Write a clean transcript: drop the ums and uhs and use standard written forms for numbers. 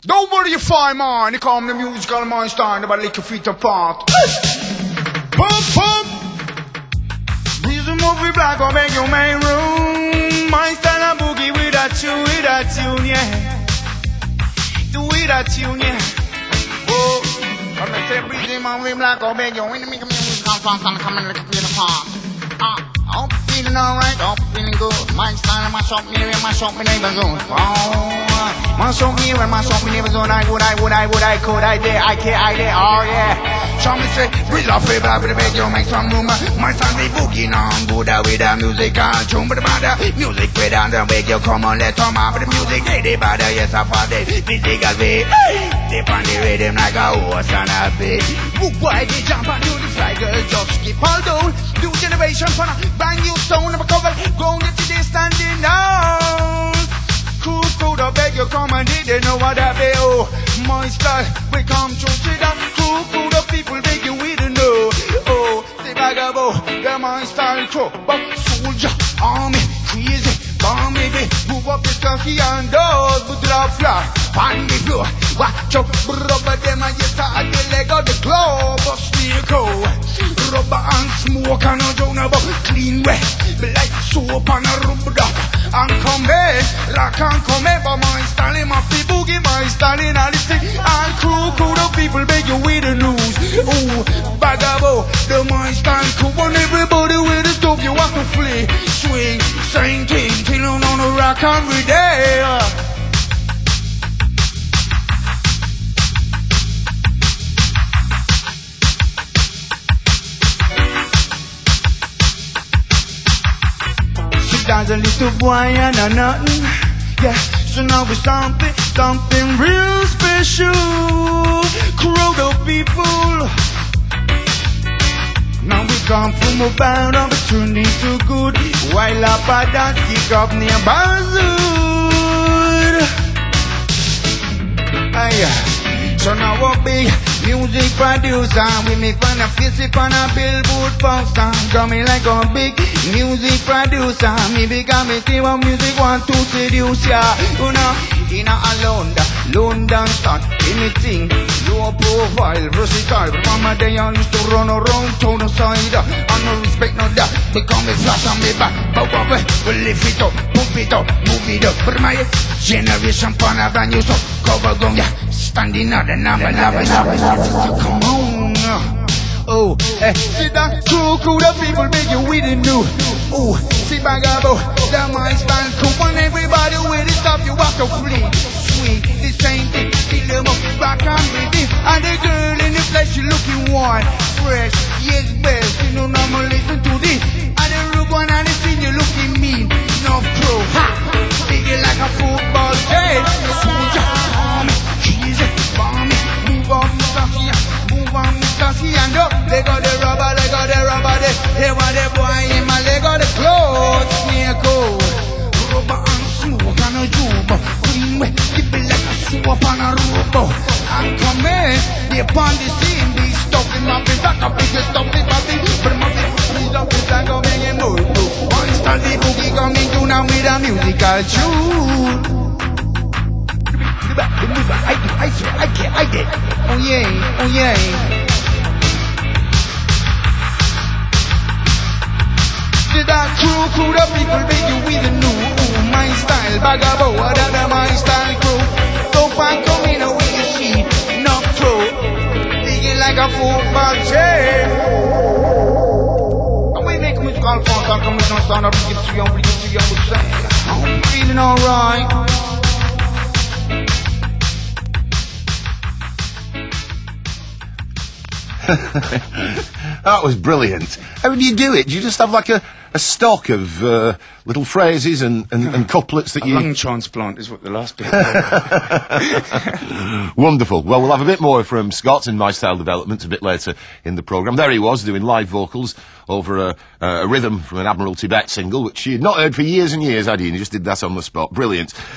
Don't worry you fine man, you come the musical Mindstyle, nobody lick your feet apart. Pump, pump. This is a movie black, I'll make your main room. Mindstyle and boogie with that tune, yeah. Do with that tune, yeah. Oh, I'm gonna say breezy movie black, I'll make your make a musical fun, come and lick your feet apart. I'm feeling alright, I'm feeling good. Mindstyle, mash up me, mash up me neighborhood. Oh, mash up me, mash up me neighborhood. I could, I dare, oh yeah. So me say, breathe off it, but make you make some room. Mindstyle be boogie on, good with the musical tune. But about the music way down the way you come on, let come on. But the music, they bother, yes, I found it. Physical way, they find the rhythm like a horse and a pig. Why they jump and do the fly, girl, just keep all down. New generation, for a brand new sound of a cover. Going to today standing down. Cool, I beg you come and they know what I be. Oh, Mindstyle, we come to see that. Cool, the people beg you we don't know. Oh, the vagabo, the Mindstyle crew. But soldier, army, crazy, bomb me, move up the coffee and doors, but drop fly, pan the floor. Watch out, rubber them and yes, I the leg of the glove, but still go. Rubber and smoke and a down about clean wet, like soap and a rubber duck. And come here, rock and come here, but Mindstyle in my feet, boogie Mindstyle in all the thing. And cool, the people beg you with the news. Ooh, bagabo, the Mindstyle crew, and everybody with the stuff you want to flee. Swing, same thing, till on the rock every day. There's a little boy and a nothing, yeah. So now we're something real special. Crowd of people. Now we come from a bad opportunity to good. While up at that kick up near Bazood. So now a big music producer, we make fun of face it on a billboard poster. Coming like a big music producer, me become a see what music want to seduce ya. You know, in a London start, anything, low profile, versatile. But mama day I used to run around town the side, and no respect no that, become a flash on me back. But we lift it up, pump it up, move it up. But my generation pan a brand new stuff, cover gun, yeah. Standing out the number, come on. Oh, see that cool, the people make you with it new. Oh, see bagabo, the Mindstyle crew, and everybody with it stuff you walk to free. Sweet, the same thing, feel them up, rock and baby. And the girl in the flesh, she looking warm, fresh, yes, best. You know, I'ma listen to this. And the rook one and the scene, you looking mean. No pro, ha, big it like a football game. Soldier, army, cheesy, bomb it, move on, and up, they got the rubber, they want the boy in my leg of the clothes, near cold. Rubber and smoke and a juba, green way, keep it like a soap and a robo. And come in, they upon the scene, they stuff him up, in back up, they just stuff it up, but my feet up, it's like a million more. Mindstyle the boogie coming to now with a musical tune. I did. Oh yeah. That crew, the people beg you with the new Mindstyle, bagabo, whatever Mindstyle crew. Don't find come in a way you see, not true. Digging like a football chain. And we make musical fun, come with no sound, I'll bring it to you, I'm feeling alright. That was brilliant. How do you do it? Do you just have like a stock of little phrases and couplets that a lung transplant is what the last bit Wonderful. Well, we'll have a bit more from Scott and Mindstyle Development a bit later in the programme. There he was, doing live vocals over a rhythm from an Admiral Tibet single, which he had not heard for years and years, had he? And he just did that on the spot. Brilliant.